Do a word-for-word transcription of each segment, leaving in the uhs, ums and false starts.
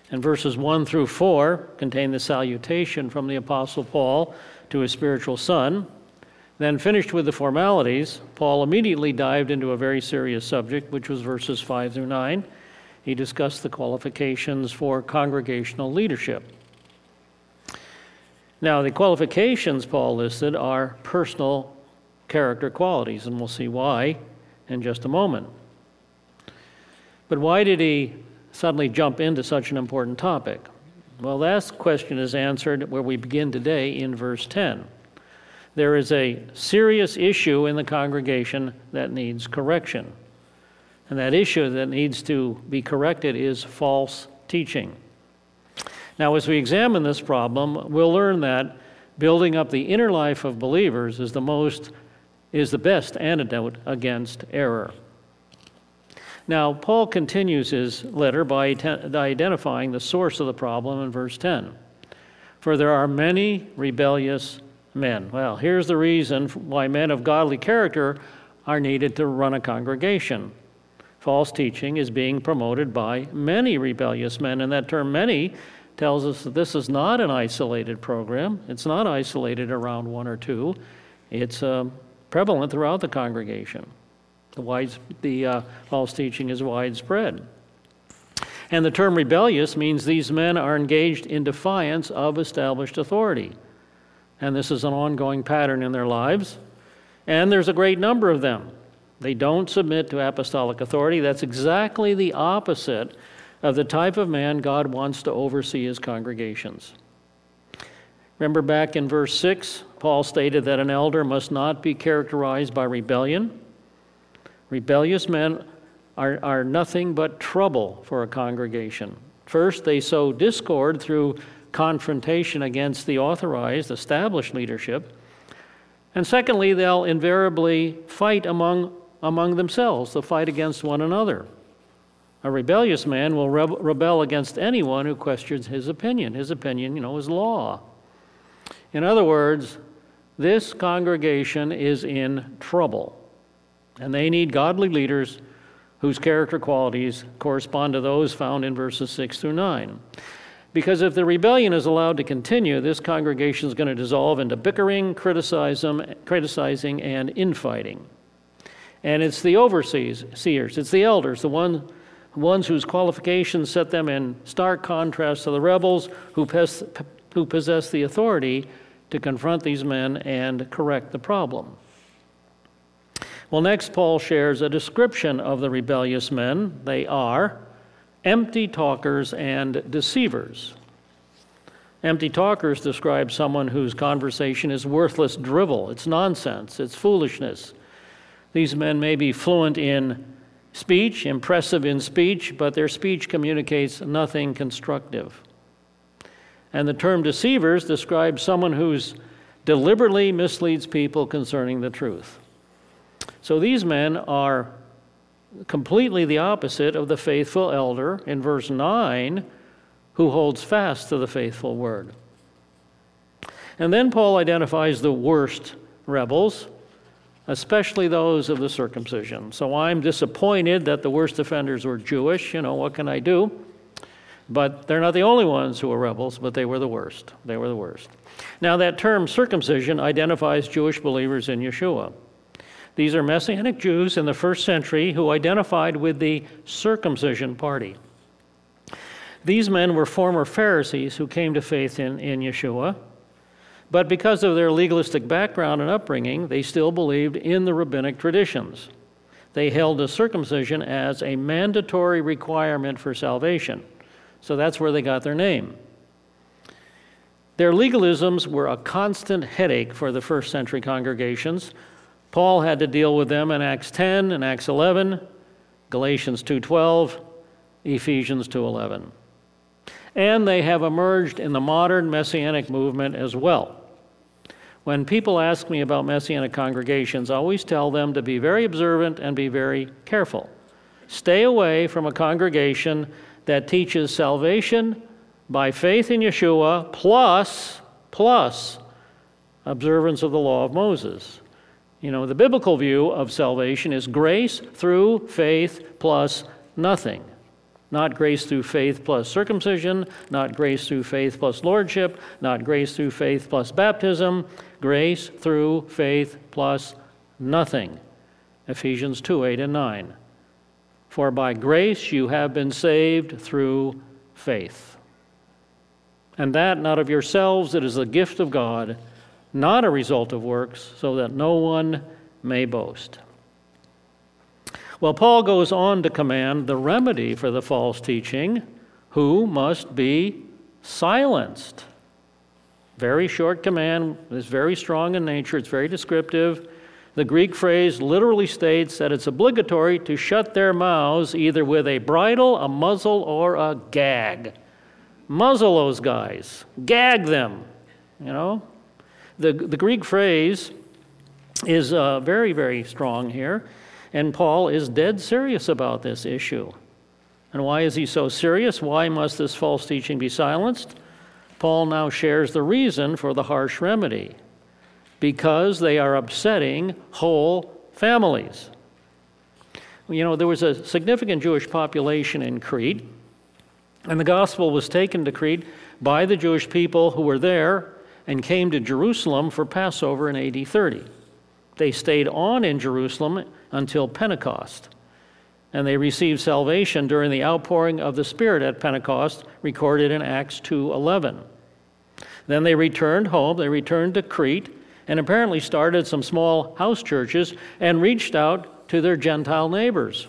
And verses one through four contain the salutation from the Apostle Paul to his spiritual son. Then, finished with the formalities, Paul immediately dived into a very serious subject, which was verses five through nine. He discussed the qualifications for congregational leadership. Now, the qualifications Paul listed are personal character qualities, and we'll see why in just a moment. But why did he suddenly jump into such an important topic? Well, that question is answered where we begin today in verse ten. There is a serious issue in the congregation that needs correction. And that issue that needs to be corrected is false teaching. Now, as we examine this problem, we'll learn that building up the inner life of believers is the most, is the best antidote against error. Now, Paul continues his letter by identifying the source of the problem in verse ten. For there are many rebellious men. Well, here's the reason why men of godly character are needed to run a congregation. False teaching is being promoted by many rebellious men, and that term many tells us that this is not an isolated program. It's not isolated around one or two. It's uh, prevalent throughout the congregation. The, wide, the uh, false teaching is widespread. And the term rebellious means these men are engaged in defiance of established authority. And this is an ongoing pattern in their lives. And there's a great number of them. They don't submit to apostolic authority. That's exactly the opposite of the type of man God wants to oversee his congregations. Remember back in verse six, Paul stated that an elder must not be characterized by rebellion. Rebellious men are, are nothing but trouble for a congregation. First, they sow discord through confrontation against the authorized, established leadership. And secondly, they'll invariably fight among, among themselves. They'll fight against one another. A rebellious man will rebe- rebel against anyone who questions his opinion. His opinion, you know, is law. In other words, this congregation is in trouble. And they need godly leaders whose character qualities correspond to those found in verses six through nine. Because if the rebellion is allowed to continue, this congregation is going to dissolve into bickering, criticizing, and infighting. And it's the overseers, it's the elders, the one, ones whose qualifications set them in stark contrast to the rebels who, pes, who possess the authority to confront these men and correct the problem. Well, next, Paul shares a description of the rebellious men. They are empty talkers and deceivers. Empty talkers describe someone whose conversation is worthless drivel. It's nonsense. It's foolishness. These men may be fluent in speech, impressive in speech, but their speech communicates nothing constructive. And the term deceivers describes someone who deliberately misleads people concerning the truth. So these men are completely the opposite of the faithful elder in verse nine, who holds fast to the faithful word. And then Paul identifies the worst rebels, especially those of the circumcision. So I'm disappointed that the worst offenders were Jewish. You know, what can I do? But they're not the only ones who were rebels, but they were the worst. They were the worst. Now, that term circumcision identifies Jewish believers in Yeshua. These are Messianic Jews in the first century who identified with the circumcision party. These men were former Pharisees who came to faith in, in Yeshua, but because of their legalistic background and upbringing, they still believed in the rabbinic traditions. They held the circumcision as a mandatory requirement for salvation. So that's where they got their name. Their legalisms were a constant headache for the first century congregations. Paul had to deal with them in Acts ten and Acts eleven, Galatians two twelve, Ephesians two eleven. And they have emerged in the modern Messianic movement as well. When people ask me about Messianic congregations, I always tell them to be very observant and be very careful. Stay away from a congregation that teaches salvation by faith in Yeshua plus, plus observance of the law of Moses. You know, the biblical view of salvation is grace through faith plus nothing. Not grace through faith plus circumcision, not grace through faith plus lordship, not grace through faith plus baptism, grace through faith plus nothing. Ephesians two, eight and nine. For by grace you have been saved through faith. And that not of yourselves, it is the gift of God, not a result of works, so that no one may boast. Well, Paul goes on to command the remedy for the false teaching, who must be silenced. Very short command. It's very strong in nature. It's very descriptive. The Greek phrase literally states that it's obligatory to shut their mouths either with a bridle, a muzzle, or a gag. Muzzle those guys. Gag them, you know. The, the Greek phrase is uh, very, very strong here. And Paul is dead serious about this issue. And why is he so serious? Why must this false teaching be silenced? Paul now shares the reason for the harsh remedy. Because they are upsetting whole families. You know, there was a significant Jewish population in Crete, and the gospel was taken to Crete by the Jewish people who were there and came to Jerusalem for Passover in A D thirty. They stayed on in Jerusalem until Pentecost, and they received salvation during the outpouring of the Spirit at Pentecost, recorded in Acts two eleven. Then they returned home, they returned to Crete, and apparently started some small house churches and reached out to their Gentile neighbors.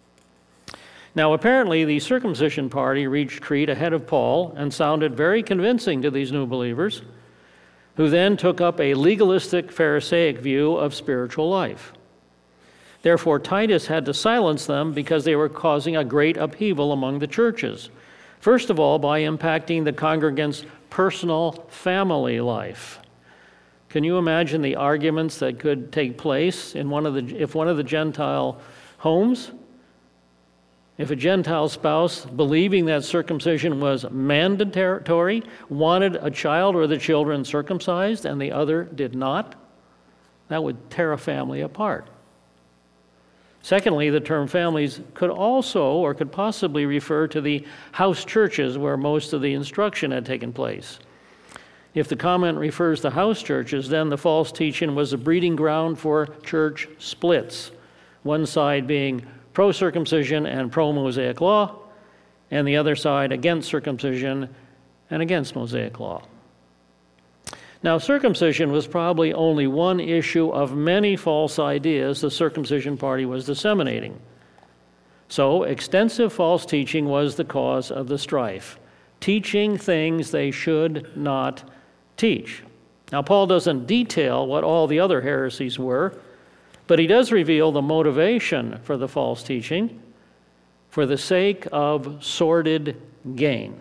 Now, apparently, the circumcision party reached Crete ahead of Paul and sounded very convincing to these new believers, who then took up a legalistic Pharisaic view of spiritual life. Therefore, Titus had to silence them because they were causing a great upheaval among the churches. First of all, by impacting the congregants' personal family life. Can you imagine the arguments that could take place in one of the, if one of the Gentile homes, if a Gentile spouse, believing that circumcision was mandatory, wanted a child or the children circumcised and the other did not? That would tear a family apart. Secondly, the term families could also or could possibly refer to the house churches where most of the instruction had taken place. If the comment refers to house churches, then the false teaching was a breeding ground for church splits, one side being pro-circumcision and pro-Mosaic law, and the other side against circumcision and against Mosaic law. Now, circumcision was probably only one issue of many false ideas the circumcision party was disseminating. So, extensive false teaching was the cause of the strife, teaching things they should not teach. Now, Paul doesn't detail what all the other heresies were, but he does reveal the motivation for the false teaching for the sake of sordid gain.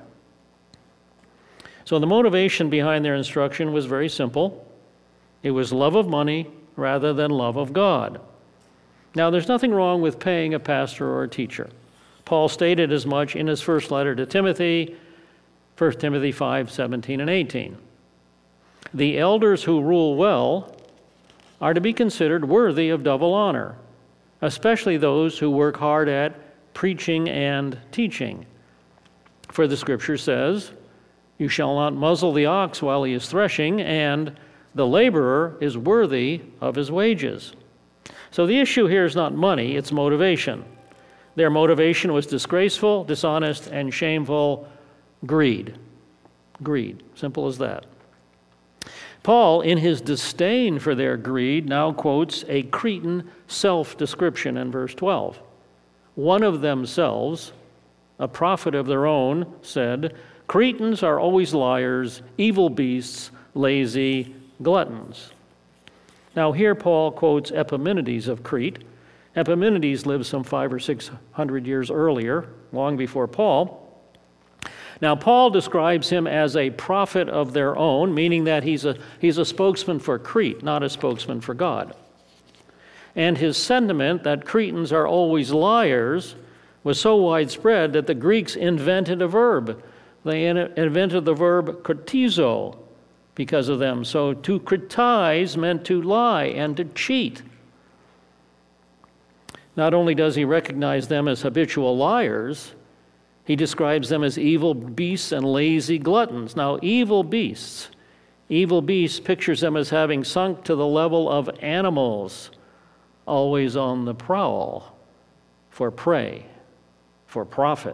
So the motivation behind their instruction was very simple. It was love of money rather than love of God. Now, there's nothing wrong with paying a pastor or a teacher. Paul stated as much in his first letter to Timothy, First Timothy five, seventeen and eighteen. The elders who rule well are to be considered worthy of double honor, especially those who work hard at preaching and teaching. For the scripture says, "You shall not muzzle the ox while he is threshing, and the laborer is worthy of his wages." So the issue here is not money, it's motivation. Their motivation was disgraceful, dishonest, and shameful greed. Greed, simple as that. Paul, in his disdain for their greed, now quotes a Cretan self-description in verse twelve. One of themselves, a prophet of their own, said, "Cretans are always liars, evil beasts, lazy gluttons." Now here Paul quotes Epimenides of Crete. Epimenides lived some five or six hundred years earlier, long before Paul. Now, Paul describes him as a prophet of their own, meaning that he's a, he's a spokesman for Crete, not a spokesman for God. And his sentiment that Cretans are always liars was so widespread that the Greeks invented a verb. They in, invented the verb kritizo because of them. So to kritize meant to lie and to cheat. Not only does he recognize them as habitual liars, He describes them as evil beasts and lazy gluttons. Now, evil beasts, evil beasts pictures them as having sunk to the level of animals, always on the prowl for prey, for profit.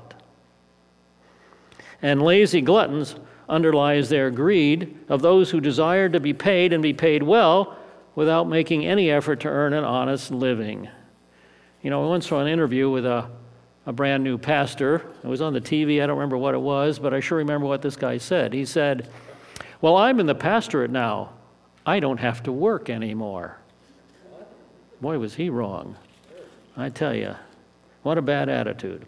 And lazy gluttons underlies their greed of those who desire to be paid and be paid well without making any effort to earn an honest living. You know, I once saw an interview with a, a brand new pastor. It was on the T V. I don't remember what it was, but I sure remember what this guy said. He said, "Well, I'm in the pastorate now. I don't have to work anymore." Boy, was he wrong. I tell you, what a bad attitude.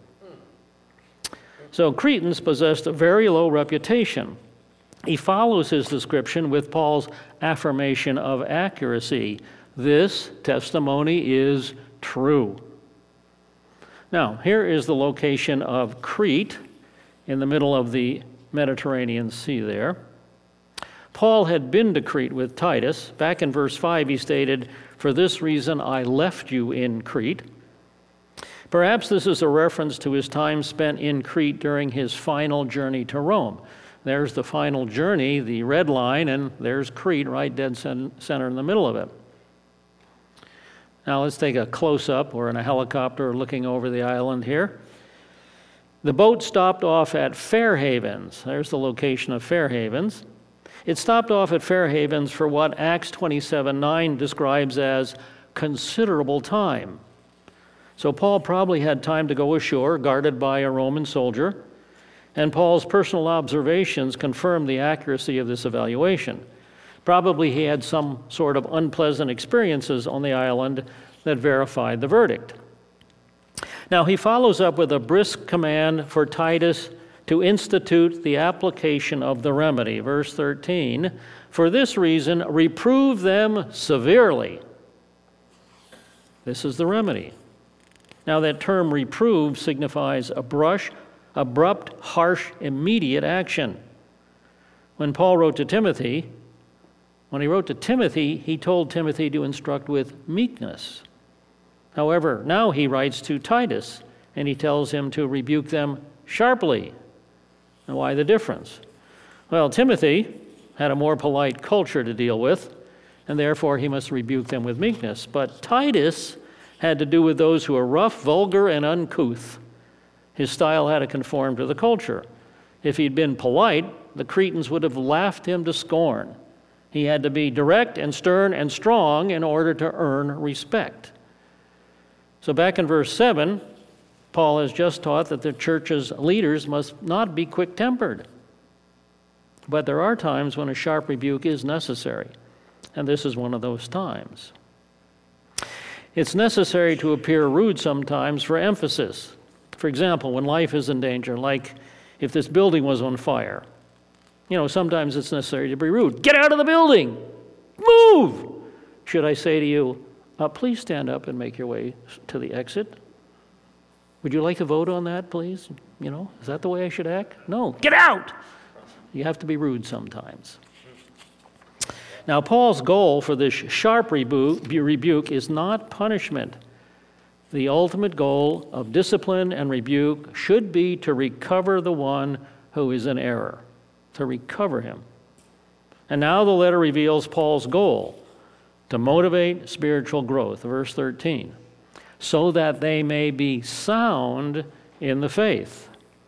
So Cretans possessed a very low reputation. He follows his description with Paul's affirmation of accuracy. This testimony is true. Now, here is the location of Crete in the middle of the Mediterranean Sea there. Paul had been to Crete with Titus. Back in verse five, he stated, "For this reason I left you in Crete." Perhaps this is a reference to his time spent in Crete during his final journey to Rome. There's the final journey, the red line, and there's Crete right dead center in the middle of it. Now let's take a close-up. We're in a helicopter looking over the island here. The boat stopped off at Fair Havens. There's the location of Fair Havens. It stopped off at Fair Havens for what Acts twenty-seven nine describes as considerable time. So Paul probably had time to go ashore, guarded by a Roman soldier, and Paul's personal observations confirm the accuracy of this evaluation. Probably he had some sort of unpleasant experiences on the island that verified the verdict. Now he follows up with a brisk command for Titus to institute the application of the remedy. Verse thirteen, "For this reason, reprove them severely." This is the remedy. Now that term reprove signifies a brush, abrupt, harsh, immediate action. When Paul wrote to Timothy, when he wrote to Timothy, he told Timothy to instruct with meekness. However, now he writes to Titus, and he tells him to rebuke them sharply. And why the difference? Well, Timothy had a more polite culture to deal with, and therefore he must rebuke them with meekness. But Titus had to do with those who are rough, vulgar, and uncouth. His style had to conform to the culture. If he'd been polite, the Cretans would have laughed him to scorn. He had to be direct and stern and strong in order to earn respect. So back in verse seven, Paul has just taught that the church's leaders must not be quick-tempered. But there are times when a sharp rebuke is necessary, and this is one of those times. It's necessary to appear rude sometimes for emphasis. For example, when life is in danger, like if this building was on fire. You know, sometimes it's necessary to be rude. "Get out of the building! Move!" Should I say to you, uh, please stand up and make your way to the exit? Would you like to vote on that, please? You know, is that the way I should act? No. Get out! You have to be rude sometimes. Now, Paul's goal for this sharp rebu- rebuke is not punishment. The ultimate goal of discipline and rebuke should be to recover the one who is in error, to recover him. And now the letter reveals Paul's goal, to motivate spiritual growth. Verse thirteen, so that they may be sound in the faith.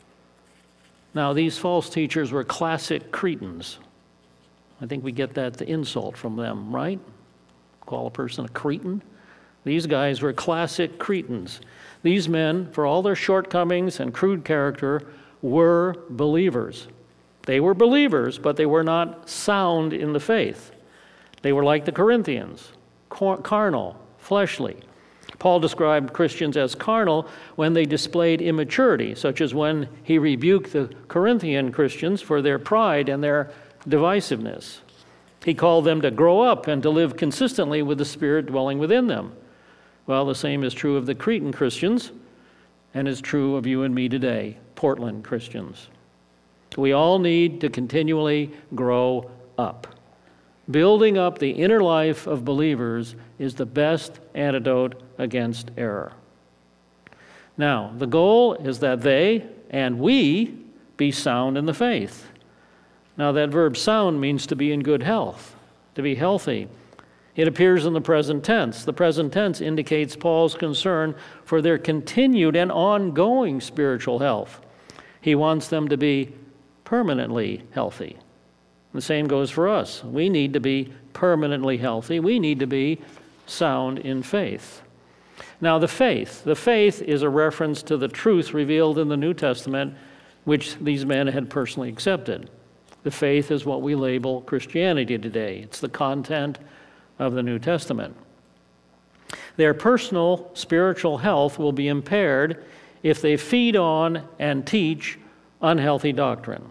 Now, these false teachers were classic Cretans. I think we get that the insult from them, right? Call a person a Cretan. These guys were classic Cretans. These men, for all their shortcomings and crude character, were believers. They were believers, but they were not sound in the faith. They were like the Corinthians, carnal, fleshly. Paul described Christians as carnal when they displayed immaturity, such as when he rebuked the Corinthian Christians for their pride and their divisiveness. He called them to grow up and to live consistently with the Spirit dwelling within them. Well, the same is true of the Cretan Christians and is true of you and me today, Portland Christians. We all need to continually grow up. Building up the inner life of believers is the best antidote against error. Now, the goal is that they and we be sound in the faith. Now that verb sound means to be in good health, to be healthy. It appears in the present tense. The present tense indicates Paul's concern for their continued and ongoing spiritual health. He wants them to be permanently healthy. The same goes for us. We need to be permanently healthy. We need to be sound in faith. Now, the faith. The faith is a reference to the truth revealed in the New Testament, which these men had personally accepted. The faith is what we label Christianity today. It's the content of the New Testament. Their personal spiritual health will be impaired if they feed on and teach unhealthy doctrine.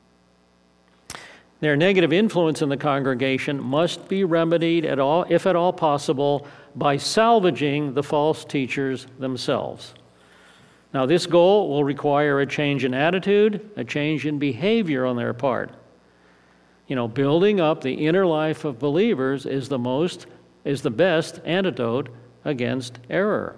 Their negative influence in the congregation must be remedied at all, if at all possible, by salvaging the false teachers themselves. Now, this goal will require a change in attitude, a change in behavior on their part. You know, building up the inner life of believers is the most, is the best antidote against error.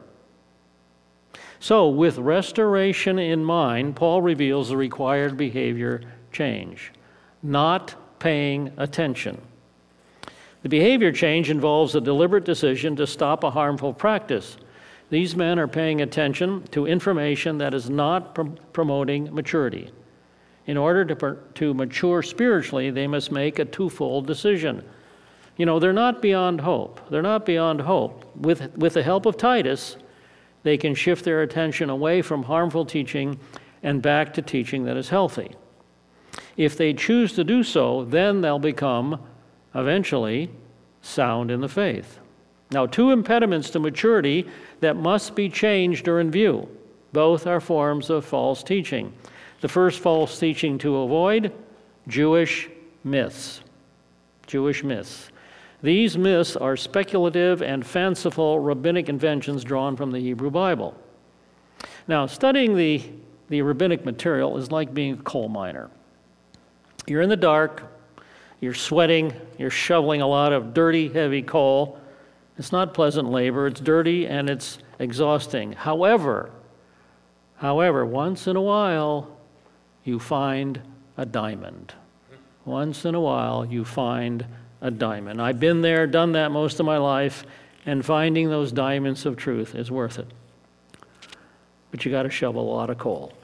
So, with restoration in mind, Paul reveals the required behavior change. Not paying attention. The behavior change involves a deliberate decision to stop a harmful practice. These men are paying attention to information that is not pr- promoting maturity. In order to, per- to mature spiritually, they must make a twofold decision. You know, they're not beyond hope. They're not beyond hope. With, with the help of Titus, they can shift their attention away from harmful teaching and back to teaching that is healthy. If they choose to do so, then they'll become, eventually, sound in the faith. Now, two impediments to maturity that must be changed are in view. Both are forms of false teaching. The first false teaching to avoid, Jewish myths. Jewish myths. These myths are speculative and fanciful rabbinic inventions drawn from the Hebrew Bible. Now, studying the, the rabbinic material is like being a coal miner. You're in the dark, you're sweating, you're shoveling a lot of dirty, heavy coal. It's not pleasant labor, it's dirty and it's exhausting. However, however, once in a while, you find a diamond. Once in a while, you find a diamond. I've been there, done that most of my life, and finding those diamonds of truth is worth it. But you got to shovel a lot of coal.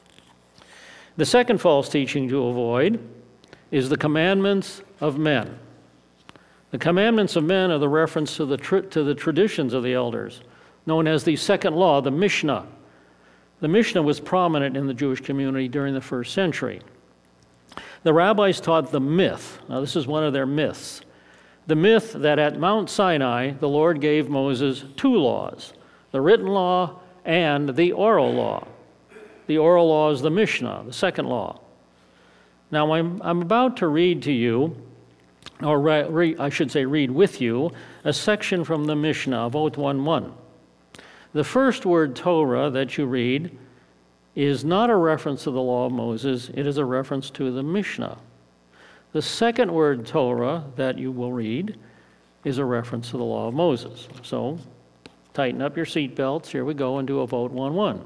The second false teaching to avoid is the commandments of men. The commandments of men are the reference to the tr- to the traditions of the elders, known as the second law, the Mishnah. The Mishnah was prominent in the Jewish community during the first century. The rabbis taught the myth. Now, this is one of their myths. The myth that at Mount Sinai, the Lord gave Moses two laws, the written law and the oral law. The oral law is the Mishnah, the second law. Now, I'm, I'm about to read to you, or re, re, I should say read with you, a section from the Mishnah, Avot one one. The first word Torah that you read is not a reference to the law of Moses, it is a reference to the Mishnah. The second word Torah that you will read is a reference to the law of Moses. So, tighten up your seatbelts, here we go, and do Avot one one.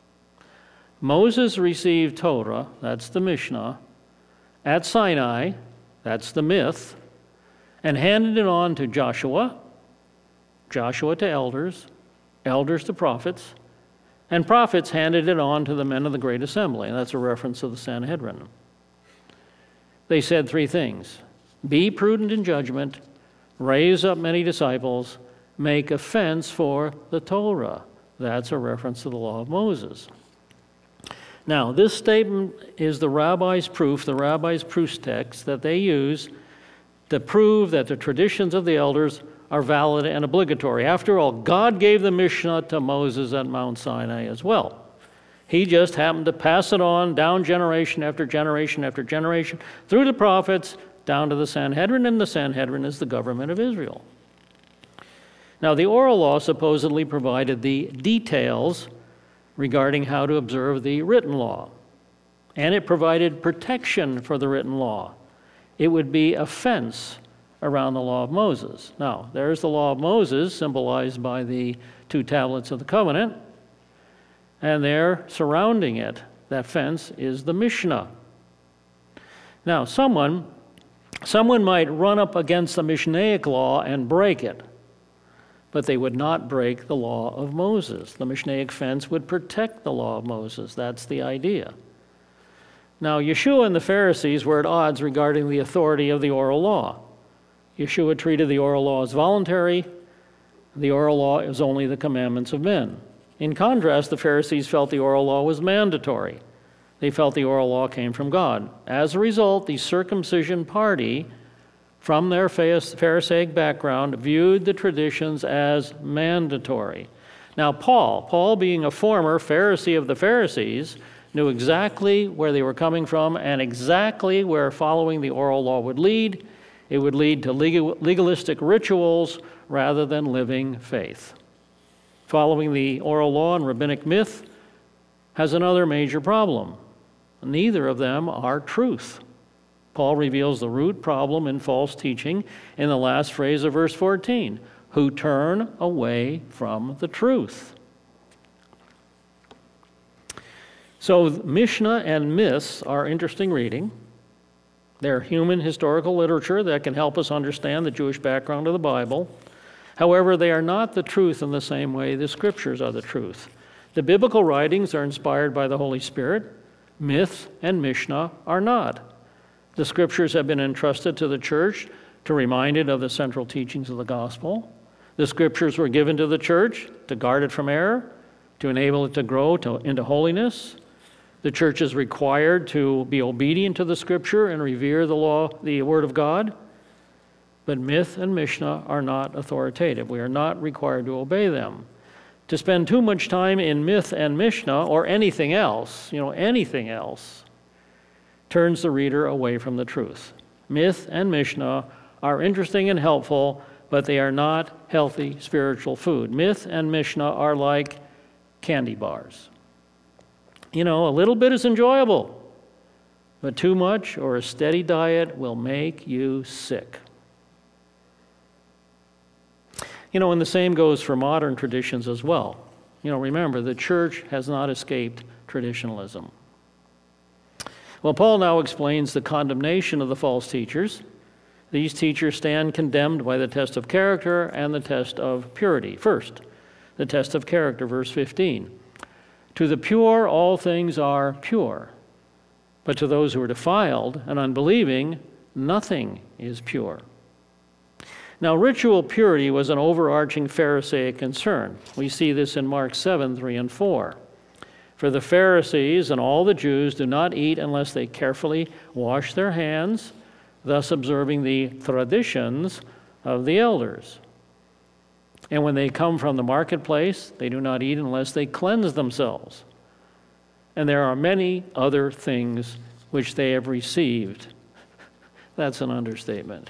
Moses received Torah, that's the Mishnah, at Sinai, that's the myth, and handed it on to Joshua, Joshua to elders, elders to prophets, and prophets handed it on to the men of the great assembly, and that's a reference to the Sanhedrin. They said three things: be prudent in judgment, raise up many disciples, make a fence for the Torah. That's a reference to the law of Moses. Now, this statement is the rabbi's proof, the rabbi's proof text that they use to prove that the traditions of the elders are valid and obligatory. After all, God gave the Mishnah to Moses at Mount Sinai as well. He just happened to pass it on down generation after generation after generation through the prophets down to the Sanhedrin, and the Sanhedrin is the government of Israel. Now, the oral law supposedly provided the details regarding how to observe the written law, and it provided protection for the written law. It would be a fence around the law of Moses. Now, there's the law of Moses, symbolized by the two tablets of the covenant, and there, surrounding it, That fence is the Mishnah. Now, someone, someone might run up against the Mishnaic law and break it, but they would not break the law of Moses. The Mishnaic fence would protect the law of Moses. That's the idea. Now, Yeshua and the Pharisees were at odds regarding the authority of the oral law. Yeshua treated the oral law as voluntary. The oral law is only the commandments of men. In contrast, the Pharisees felt the oral law was mandatory. They felt the oral law came from God. As a result, the circumcision party, from their Pharisaic background, viewed the traditions as mandatory. Now, Paul, Paul being a former Pharisee of the Pharisees, knew exactly where they were coming from and exactly where following the oral law would lead. It would lead to legal, legalistic rituals rather than living faith. Following the oral law and rabbinic myth has another major problem. Neither of them are truth. Paul reveals the root problem in false teaching in the last phrase of verse fourteen, who turn away from the truth. So Mishnah and myths are interesting reading. They're human historical literature that can help us understand the Jewish background of the Bible. However, they are not the truth in the same way the Scriptures are the truth. The biblical writings are inspired by the Holy Spirit. Myth and Mishnah are not. The Scriptures have been entrusted to the church to remind it of the central teachings of the gospel. The Scriptures were given to the church to guard it from error, to enable it to grow to, into holiness. The church is required to be obedient to the Scripture and revere the law, the Word of God. But myth and Mishnah are not authoritative. We are not required to obey them. To spend too much time in myth and Mishnah or anything else, you know, anything else, turns the reader away from the truth. Myth and Mishnah are interesting and helpful, but they are not healthy spiritual food. Myth and Mishnah are like candy bars. You know, a little bit is enjoyable, but too much or a steady diet will make you sick. You know, and the same goes for modern traditions as well. You know, remember, the church has not escaped traditionalism. Well, Paul now explains the condemnation of the false teachers. These teachers stand condemned by the test of character and the test of purity. First, the test of character, verse fifteen. To the pure, all things are pure. But to those who are defiled and unbelieving, nothing is pure. Now, ritual purity was an overarching Pharisaic concern. We see this in Mark seven, three and four. For the Pharisees and all the Jews do not eat unless they carefully wash their hands, thus observing the traditions of the elders. And when they come from the marketplace, they do not eat unless they cleanse themselves. And there are many other things which they have received. That's an understatement.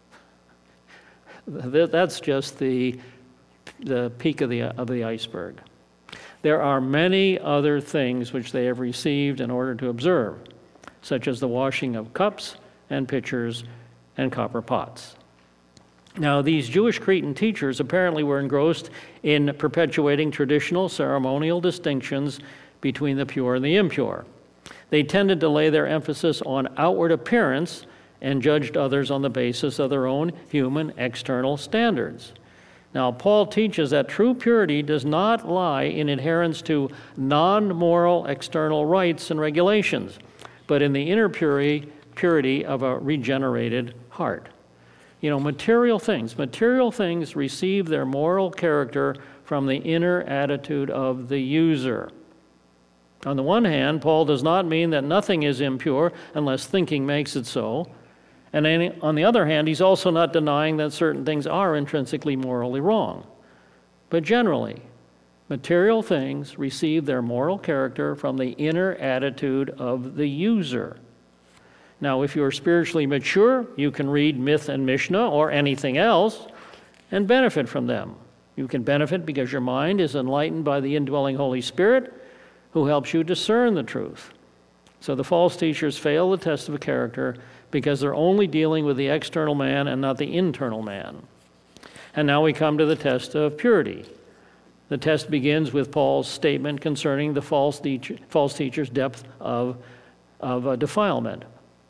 That's just the, the peak of the, of the iceberg. There are many other things which they have received in order to observe, such as the washing of cups and pitchers and copper pots. Now, these Jewish Cretan teachers apparently were engrossed in perpetuating traditional ceremonial distinctions between the pure and the impure. They tended to lay their emphasis on outward appearance and judged others on the basis of their own human external standards. Now, Paul teaches that true purity does not lie in adherence to non-moral external rites and regulations, but in the inner purity, purity of a regenerated heart. You know, material things, material things receive their moral character from the inner attitude of the user. On the one hand, Paul does not mean that nothing is impure unless thinking makes it so. And on the other hand, he's also not denying that certain things are intrinsically morally wrong. But generally, material things receive their moral character from the inner attitude of the user. Now, if you're spiritually mature, you can read myth and Mishnah or anything else and benefit from them. You can benefit because your mind is enlightened by the indwelling Holy Spirit who helps you discern the truth. So the false teachers fail the test of character because they're only dealing with the external man and not the internal man. And now we come to the test of purity. The test begins with Paul's statement concerning the false, teacher, false teacher's depth of, of uh, defilement.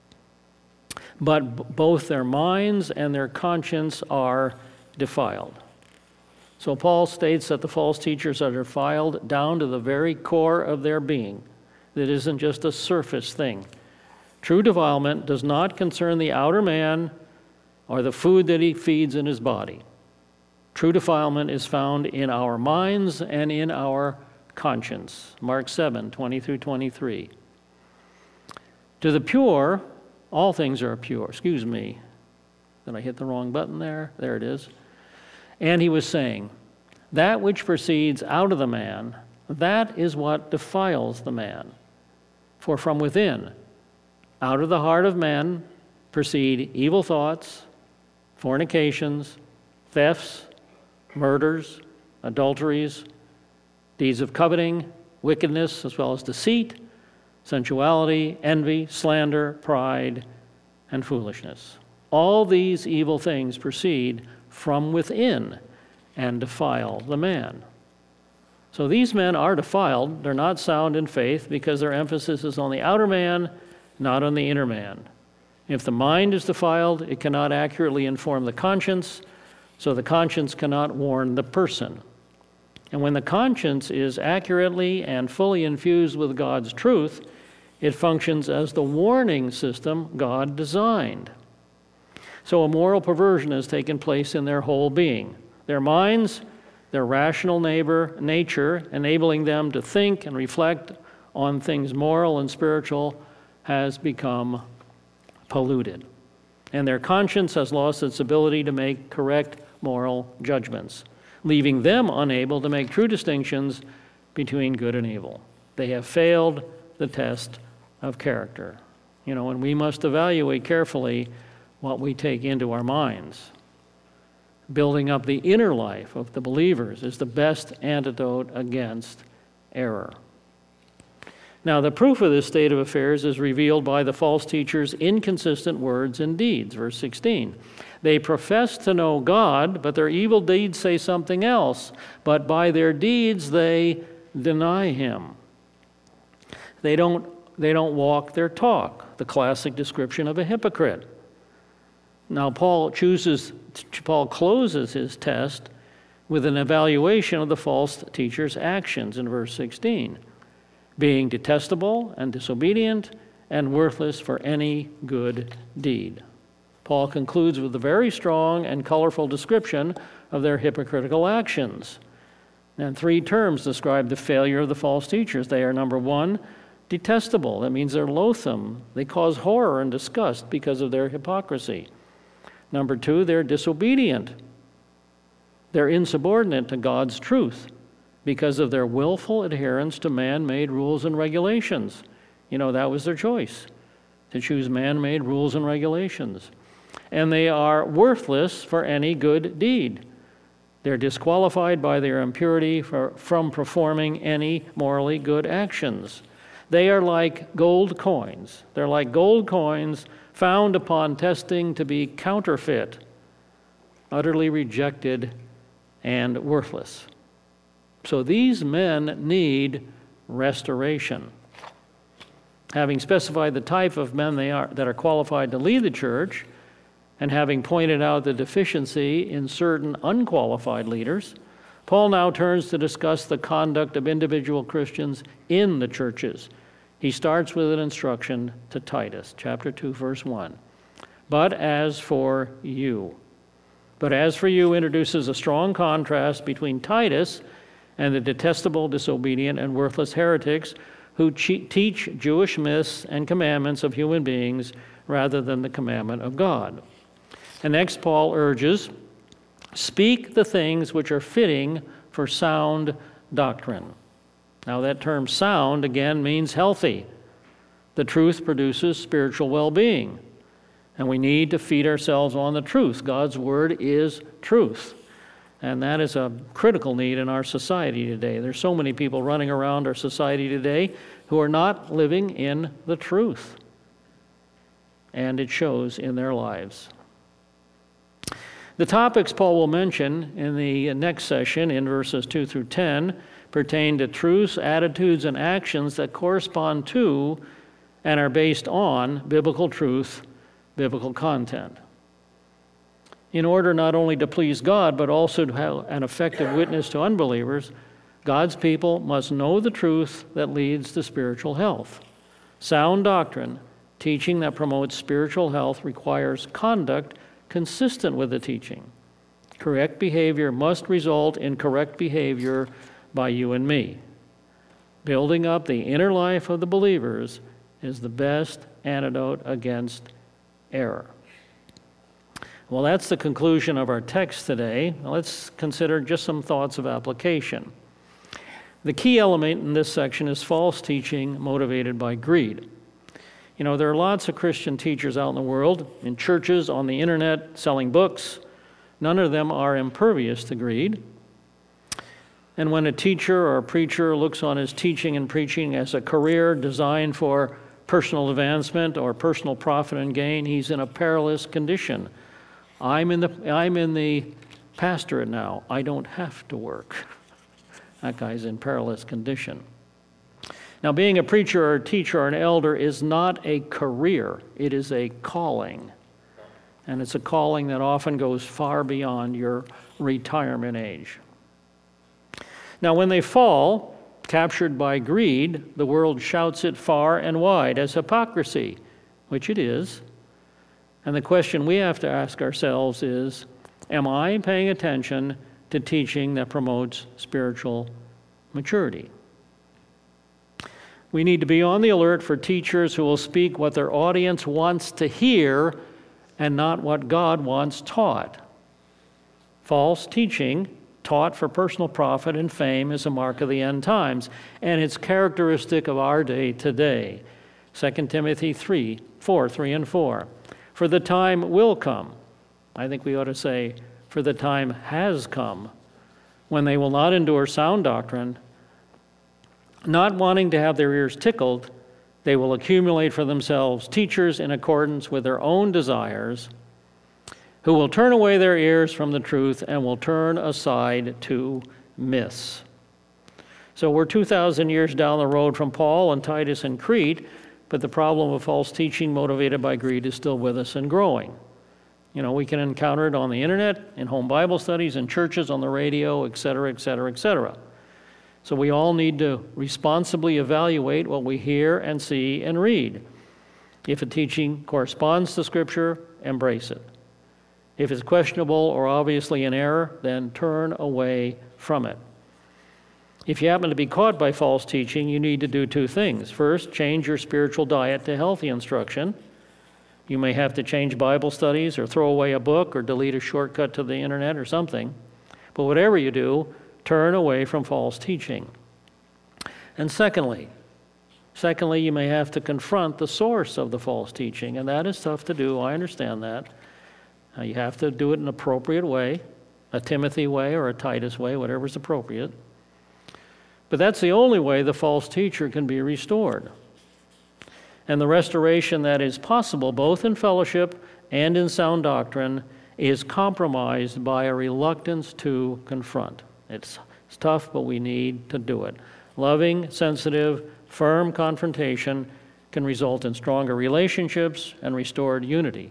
But b- both their minds and their conscience are defiled. So Paul states that the false teachers are defiled down to the very core of their being. That isn't just a surface thing. True defilement does not concern the outer man or the food that he feeds in his body. True defilement is found in our minds and in our conscience. Mark seven, twenty through twenty-three. To the pure, all things are pure. Excuse me. Did I hit the wrong button there? There it is. And he was saying, that which proceeds out of the man, that is what defiles the man. For from within, out of the heart of man, proceed evil thoughts, fornications, thefts, murders, adulteries, deeds of coveting, wickedness, as well as deceit, sensuality, envy, slander, pride, and foolishness. All these evil things proceed from within and defile the man. So these men are defiled. They're not sound in faith because their emphasis is on the outer man, not on the inner man. If the mind is defiled, it cannot accurately inform the conscience, so the conscience cannot warn the person. And when the conscience is accurately and fully infused with God's truth, it functions as the warning system God designed. So a moral perversion has taken place in their whole being. Their minds, their rational neighbor, nature, enabling them to think and reflect on things moral and spiritual, has become polluted. And their conscience has lost its ability to make correct moral judgments, leaving them unable to make true distinctions between good and evil. They have failed the test of character. You know, and we must evaluate carefully what we take into our minds. Building up the inner life of the believers is the best antidote against error. Now, the proof of this state of affairs is revealed by the false teachers' inconsistent words and deeds. Verse sixteen. They profess to know God, but their evil deeds say something else. But by their deeds they deny him. They don't, they don't walk their talk, the classic description of a hypocrite. Now, Paul chooses, Paul closes his test with an evaluation of the false teacher's actions in verse sixteen. Being detestable and disobedient and worthless for any good deed. Paul concludes with a very strong and colorful description of their hypocritical actions. And three terms describe the failure of the false teachers. They are, number one, detestable. That means they're loathsome. They cause horror and disgust because of their hypocrisy. Number two, they're disobedient. They're insubordinate to God's truth because of their willful adherence to man-made rules and regulations. You know, that was their choice, to choose man-made rules and regulations. And they are worthless for any good deed. They're disqualified by their impurity for, from performing any morally good actions. They are like gold coins. They're like gold coins found upon testing to be counterfeit, utterly rejected, and worthless. So these men need restoration. Having specified the type of men they are that are qualified to lead the church, and having pointed out the deficiency in certain unqualified leaders, Paul now turns to discuss the conduct of individual Christians in the churches. He starts with an instruction to Titus, chapter two, verse one. But as for you, but as for you introduces a strong contrast between Titus and the detestable, disobedient, and worthless heretics who che- teach Jewish myths and commandments of human beings rather than the commandment of God. And next, Paul urges, speak the things which are fitting for sound doctrine. Now, that term sound, again, means healthy. The truth produces spiritual well-being, and we need to feed ourselves on the truth. God's word is truth. And that is a critical need in our society today. There's so many people running around our society today who are not living in the truth. And it shows in their lives. The topics Paul will mention in the next session, in verses two through ten, pertain to truths, attitudes, and actions that correspond to and are based on biblical truth, biblical content. In order not only to please God, but also to have an effective witness to unbelievers, God's people must know the truth that leads to spiritual health. Sound doctrine, teaching that promotes spiritual health, requires conduct consistent with the teaching. Correct behavior must result in correct behavior by you and me. Building up the inner life of the believers is the best antidote against error. Well, that's the conclusion of our text today. Now let's consider just some thoughts of application. The key element in this section is false teaching motivated by greed. You know, there are lots of Christian teachers out in the world, in churches, on the internet, selling books. None of them are impervious to greed. And when a teacher or a preacher looks on his teaching and preaching as a career designed for personal advancement or personal profit and gain, he's in a perilous condition. I'm in the I'm in the pastorate now. I don't have to work. That guy's in perilous condition. Now, being a preacher or a teacher or an elder is not a career. It is a calling. And it's a calling that often goes far beyond your retirement age. Now, when they fall, captured by greed, the world shouts it far and wide as hypocrisy, which it is. And the question we have to ask ourselves is, am I paying attention to teaching that promotes spiritual maturity? We need to be on the alert for teachers who will speak what their audience wants to hear and not what God wants taught. False teaching taught for personal profit and fame is a mark of the end times, and it's characteristic of our day today. Second Timothy three, four, three and four. For the time will come, I think we ought to say, for the time has come, when they will not endure sound doctrine. Not wanting to have their ears tickled, they will accumulate for themselves teachers in accordance with their own desires, who will turn away their ears from the truth and will turn aside to myths. So we're two thousand years down the road from Paul and Titus and Crete, but the problem of false teaching motivated by greed is still with us and growing. You know, we can encounter it on the internet, in home Bible studies, in churches, on the radio, et cetera, et cetera, et cetera. So we all need to responsibly evaluate what we hear and see and read. If a teaching corresponds to Scripture, embrace it. If it's questionable or obviously in error, then turn away from it. If you happen to be caught by false teaching, you need to do two things. First, change your spiritual diet to healthy instruction. You may have to change Bible studies or throw away a book or delete a shortcut to the internet or something. But whatever you do, turn away from false teaching. And secondly, secondly, you may have to confront the source of the false teaching, and that is tough to do. I understand that. Uh, you have to do it in an appropriate way, a Timothy way or a Titus way, whatever's appropriate. But that's the only way the false teacher can be restored. And the restoration that is possible, both in fellowship and in sound doctrine, is compromised by a reluctance to confront. It's, it's tough, but we need to do it. Loving, sensitive, firm confrontation can result in stronger relationships and restored unity.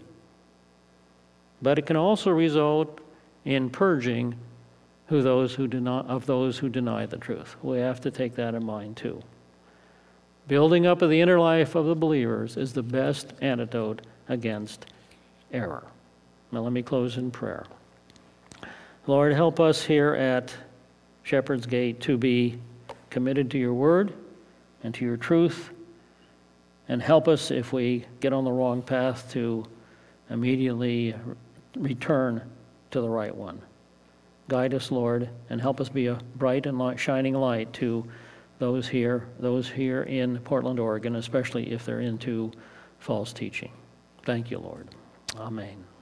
But it can also result in purging who those who do not, of those who deny the truth. We have to take that in mind too. Building up of the inner life of the believers is the best antidote against error. Now let me close in prayer. Lord, help us here at Shepherd's Gate to be committed to your word and to your truth, and help us if we get on the wrong path to immediately return to the right one. Guide us, Lord, and help us be a bright and light, shining light to those here, those here in Portland, Oregon, especially if they're into false teaching. Thank you, Lord. Amen.